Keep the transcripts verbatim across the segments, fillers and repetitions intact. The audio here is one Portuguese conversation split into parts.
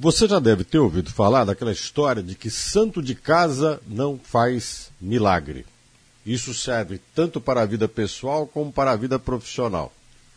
Você já deve ter ouvido falar daquela história de que santo de casa não faz milagre. Isso serve tanto para a vida pessoal como para a vida profissional.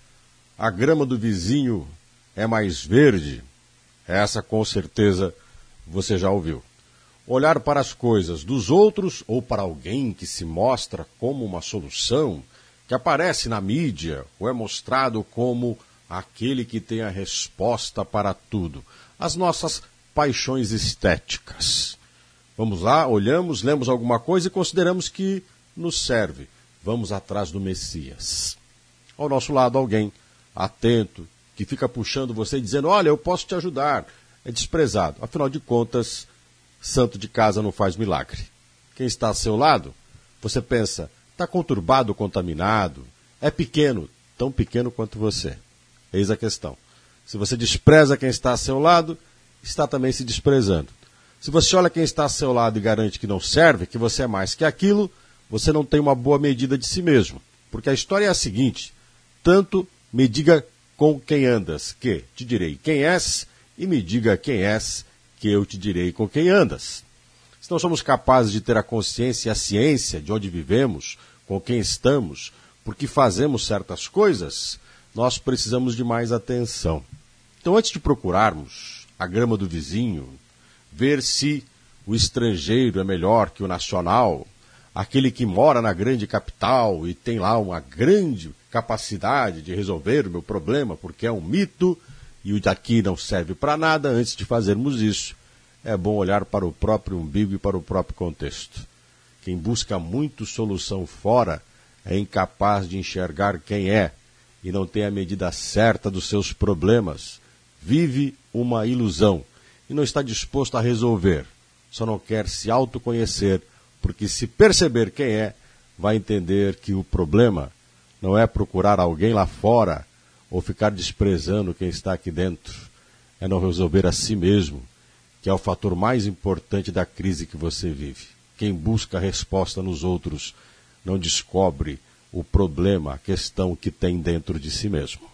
A grama do vizinho é mais verde? Essa com certeza você já ouviu. Olhar para as coisas dos outros ou para alguém que se mostra como uma solução, que aparece na mídia ou é mostrado como aquele que tem a resposta para tudo. As nossas paixões estéticas. Vamos lá, olhamos, lemos alguma coisa e consideramos que nos serve. Vamos atrás do Messias. Ao nosso lado, alguém atento, que fica puxando você e dizendo, olha, eu posso te ajudar. É desprezado. Afinal de contas, santo de casa não faz milagre. Quem está ao seu lado, você pensa, está conturbado, contaminado, é pequeno, tão pequeno quanto você. Eis a questão. Se você despreza quem está ao seu lado, está também se desprezando. Se você olha quem está ao seu lado e garante que não serve, que você é mais que aquilo, você não tem uma boa medida de si mesmo. Porque a história é a seguinte, tanto me diga com quem andas, que te direi quem és, e me diga quem és, que eu te direi com quem andas. Se não somos capazes de ter a consciência e a ciência de onde vivemos, com quem estamos, por que fazemos certas coisas, nós precisamos de mais atenção. Então, antes de procurarmos a grama do vizinho, ver se o estrangeiro é melhor que o nacional, aquele que mora na grande capital e tem lá uma grande capacidade de resolver o meu problema, porque é um mito e o daqui não serve para nada, antes de fazermos isso, é bom olhar para o próprio umbigo e para o próprio contexto. Quem busca muito solução fora é incapaz de enxergar quem é e não tem a medida certa dos seus problemas. Vive uma ilusão e não está disposto a resolver. Só não quer se autoconhecer, porque se perceber quem é, vai entender que o problema não é procurar alguém lá fora ou ficar desprezando quem está aqui dentro. É não resolver a si mesmo, que é o fator mais importante da crise que você vive. Quem busca a resposta nos outros não descobre o problema, a questão que tem dentro de si mesmo.